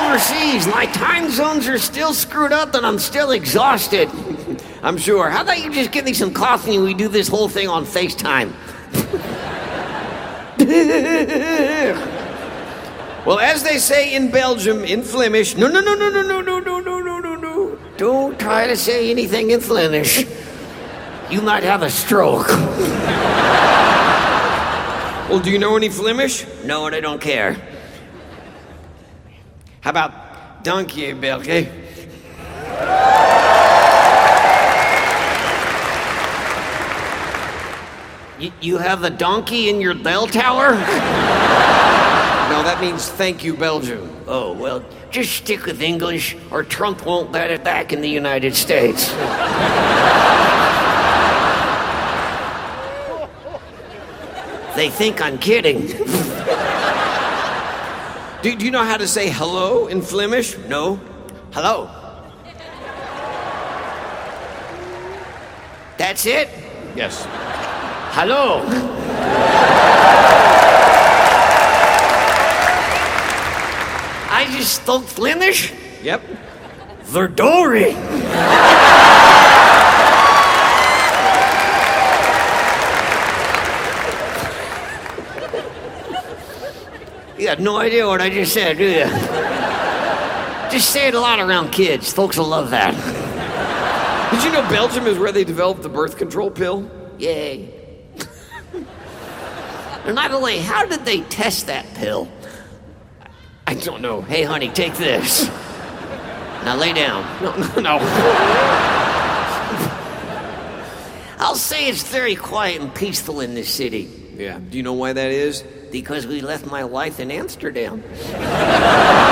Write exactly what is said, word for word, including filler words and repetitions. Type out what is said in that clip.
overseas. My time zones are still screwed up and I'm still exhausted. I'm sure. How about you just give me some coffee and we do this whole thing on FaceTime? Well, as they say in Belgium, in Flemish, no, no, no, no, no, no, no, no, no, no, no, no. Don't try to say anything in Flemish. You might have a stroke. Well, do you know any Flemish? No, and I don't care. How about dank je, Belge? You, you have a donkey in your bell tower? No, that means thank you, Belgium. Oh, well, just stick with English or Trump won't let it back in the United States. They think I'm kidding. Do, do you know how to say hello in Flemish? No. Hello. That's it? Yes. Hello. I just spoke Flemish? Yep. Verdorie. You have no idea what I just said, do you? Just say it a lot around kids. Folks will love that. Did you know Belgium is where they developed the birth control pill? Yay. And by the way, how did they test that pill? I don't know. Hey, honey, take this. Now lay down. No, no, no. I'll say it's very quiet and peaceful in this city. Yeah. Do you know why that is? Because we left my wife in Amsterdam.